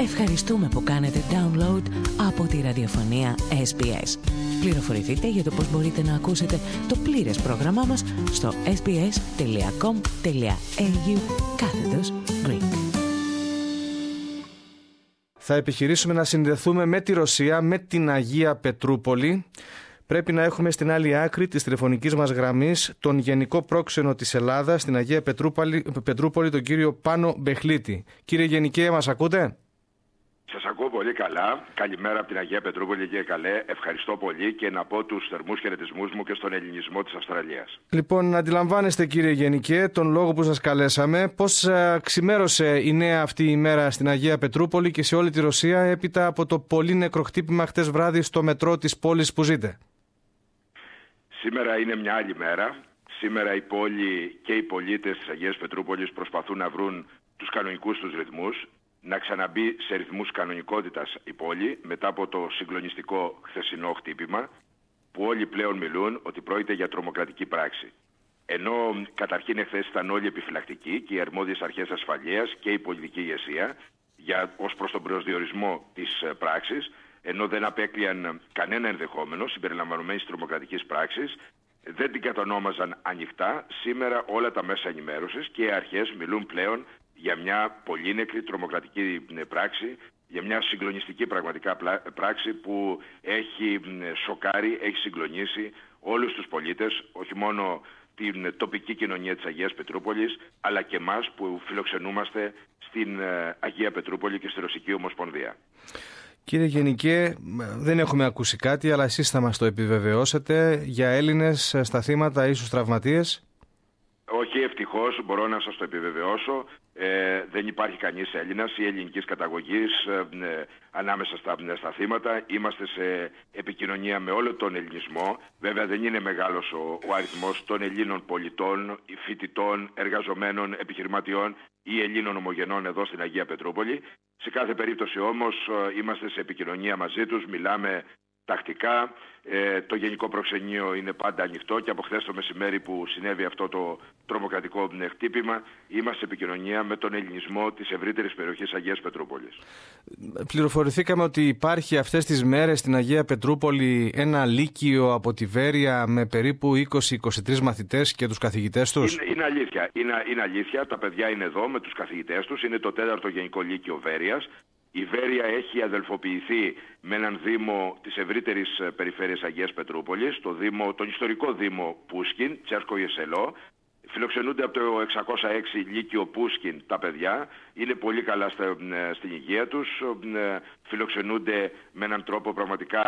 Ευχαριστούμε που κάνετε download από τη ραδιοφωνία SBS. Πληροφορηθείτε για το πώς μπορείτε να ακούσετε το πλήρες πρόγραμμά μας στο sbs.com.au/Greek. Θα επιχειρήσουμε να συνδεθούμε με τη Ρωσία, με την Αγία Πετρούπολη. Πρέπει να έχουμε στην άλλη άκρη της τηλεφωνικής μας γραμμής τον Γενικό Πρόξενο της Ελλάδας στην Αγία Πετρούπολη, τον κύριο Πάνο Μπεχλίτη. Κύριε Γενικέ, μας ακούτε? Σας ακούω πολύ καλά. Καλημέρα από την Αγία Πετρούπολη, κύριε Καλέ. Ευχαριστώ πολύ και να πω τους θερμούς χαιρετισμούς μου και στον ελληνισμό της Αυστραλίας. Λοιπόν, αντιλαμβάνεστε, κύριε Γενικέ, τον λόγο που σας καλέσαμε. Πώς ξημέρωσε η νέα αυτή ημέρα στην Αγία Πετρούπολη και σε όλη τη Ρωσία έπειτα από το πολύ νεκρό χτύπημα χτες βράδυ στο μετρό της πόλης που ζείτε? Σήμερα είναι μια άλλη μέρα. Σήμερα η πόλη και οι πολίτες της Αγίας Πετρούπολης προσπαθούν να βρουν τους κανονικούς τους ρυθμούς, να ξαναμπεί σε ρυθμούς κανονικότητας η πόλη μετά από το συγκλονιστικό χθεσινό χτύπημα, που όλοι πλέον μιλούν ότι πρόκειται για τρομοκρατική πράξη. Ενώ καταρχήν εχθές ήταν όλοι επιφυλακτικοί και οι αρμόδιες αρχές ασφαλείας και η πολιτική ηγεσία ως προς τον προσδιορισμό της πράξης, ενώ δεν απέκλειαν κανένα ενδεχόμενο συμπεριλαμβανομένης τρομοκρατικής πράξης, δεν την κατονόμαζαν ανοιχτά. Σήμερα όλα τα μέσα ενημέρωσης και οι αρχές μιλούν πλέον για μια πολύ νεκρή τρομοκρατική πράξη, για μια συγκλονιστική πραγματικά πράξη που έχει σοκάρει, έχει συγκλονίσει όλους τους πολίτες, όχι μόνο την τοπική κοινωνία της Αγίας Πετρούπολης, αλλά και εμάς που φιλοξενούμαστε στην Αγία Πετρούπολη και στη Ρωσική Ομοσπονδία. Κύριε Γενικέ, δεν έχουμε ακούσει κάτι, αλλά εσείς θα μας το επιβεβαιώσετε, για Έλληνες στα θύματα ή στους τραυματίες? Όχι, ευτυχώς μπορώ να σας το επιβεβαιώσω. Δεν υπάρχει κανείς Έλληνας ή ελληνικής καταγωγής ανάμεσα στα θύματα. Είμαστε σε επικοινωνία με όλο τον ελληνισμό. Βέβαια δεν είναι μεγάλος ο αριθμός των Ελλήνων πολιτών, φοιτητών, εργαζομένων, επιχειρηματιών ή Ελλήνων ομογενών εδώ στην Αγία Πετρούπολη. Σε κάθε περίπτωση όμως είμαστε σε επικοινωνία μαζί τους, μιλάμε τακτικά. Το Γενικό Προξενείο είναι πάντα ανοιχτό και από χθες το μεσημέρι που συνέβη αυτό το τρομοκρατικό χτύπημα είμαστε σε επικοινωνία με τον ελληνισμό της ευρύτερης περιοχής Αγίας Πετρούπολης. Πληροφορηθήκαμε ότι υπάρχει αυτές τις μέρες στην Αγία Πετρούπολη ένα λύκειο από τη Βέρεια με περίπου 20-23 μαθητές και τους καθηγητές τους. Είναι αλήθεια. Είναι αλήθεια. Τα παιδιά είναι εδώ με τους καθηγητές τους. Είναι το 4ο Γενικό Λύκειο Βέρειας. Η Βέρεια έχει αδελφοποιηθεί με έναν δήμο της ευρύτερης περιφέρειας Αγίας Πετρούπολης, τον ιστορικό δήμο Πούσκιν, Τσέρσκο Ιεσελό. Φιλοξενούνται από το 606 Λύκειο Πούσκιν τα παιδιά, είναι πολύ καλά στην υγεία τους, φιλοξενούνται με έναν τρόπο πραγματικά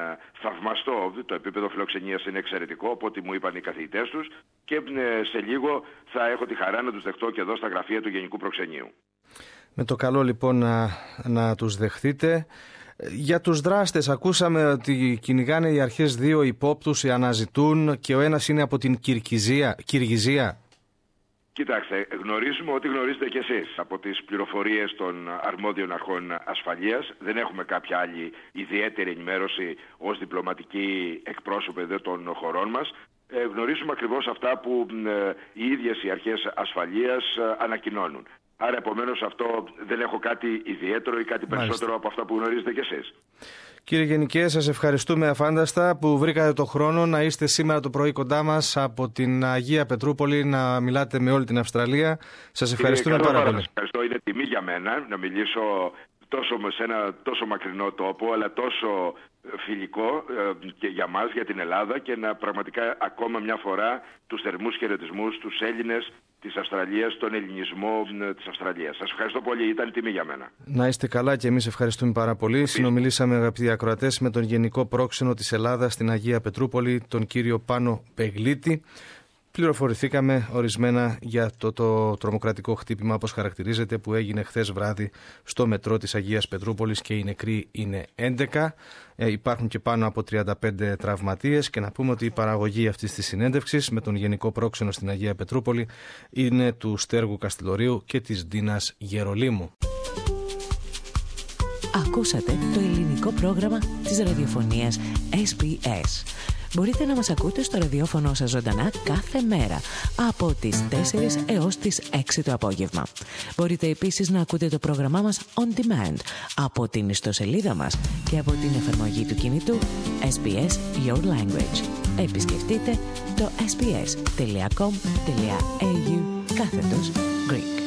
θαυμαστό, το επίπεδο φιλοξενίας είναι εξαιρετικό, από ό,τι μου είπαν οι καθηγητές τους, και σε λίγο θα έχω τη χαρά να τους δεχτώ και εδώ στα γραφεία του Γενικού Προξενείου. Με το καλό λοιπόν να τους δεχτείτε. Για τους δράστες ακούσαμε ότι κυνηγάνε οι αρχές δύο υπόπτους, αναζητούν, και ο ένας είναι από την Κυργιζία. Κοιτάξτε, γνωρίζουμε ό,τι γνωρίζετε κι εσείς από τις πληροφορίες των αρμόδιων αρχών ασφαλείας. Δεν έχουμε κάποια άλλη ιδιαίτερη ενημέρωση ως διπλωματικοί εκπρόσωποι των χωρών μας. Γνωρίζουμε ακριβώς αυτά που οι ίδιες οι αρχές ασφαλείας ανακοινώνουν. Άρα επομένως αυτό δεν έχω κάτι ιδιαίτερο ή κάτι περισσότερο από αυτά που γνωρίζετε κι εσείς. Κύριε Γενικέ, σας ευχαριστούμε αφάνταστα που βρήκατε το χρόνο να είστε σήμερα το πρωί κοντά μας από την Αγία Πετρούπολη, να μιλάτε με όλη την Αυστραλία. Σας ευχαριστούμε πάρα πολύ. Ευχαριστώ, είναι τιμή για μένα να μιλήσω σε ένα τόσο μακρινό τόπο, αλλά τόσο φιλικό και για μας, για την Ελλάδα, και να πραγματικά ακόμα μια φορά τους θερμούς χαιρετισμούς στους Έλληνες της Αυστραλίας, τον ελληνισμό της Αυστραλίας. Σας ευχαριστώ πολύ, ήταν τιμή για μένα. Να είστε καλά και εμείς ευχαριστούμε πάρα πολύ. Συνομιλήσαμε, αγαπητοί ακροατές, με τον Γενικό Πρόξενο της Ελλάδας στην Αγία Πετρούπολη, τον κύριο Πάνο Μπεχλίτη. Πληροφορηθήκαμε ορισμένα για το τρομοκρατικό χτύπημα, όπως χαρακτηρίζεται, που έγινε χθες βράδυ στο μετρό της Αγίας Πετρούπολης, και οι νεκροί είναι 11. Υπάρχουν και πάνω από 35 τραυματίες, και να πούμε ότι η παραγωγή αυτής της συνέντευξης με τον Γενικό Πρόξενο στην Αγία Πετρούπολη είναι του Στέργου Καστιλορίου και της Ντίνας Γερολίμου. Ακούσατε το ελληνικό πρόγραμμα της ραδιοφωνίας SBS. Μπορείτε να μας ακούτε στο ραδιόφωνο σας ζωντανά κάθε μέρα από τις 4 έως τις 6 το απόγευμα. Μπορείτε επίσης να ακούτε το πρόγραμμά μας on demand από την ιστοσελίδα μας και από την εφαρμογή του κινητού SBS Your Language. Επισκεφτείτε το sbs.com.au/Greek.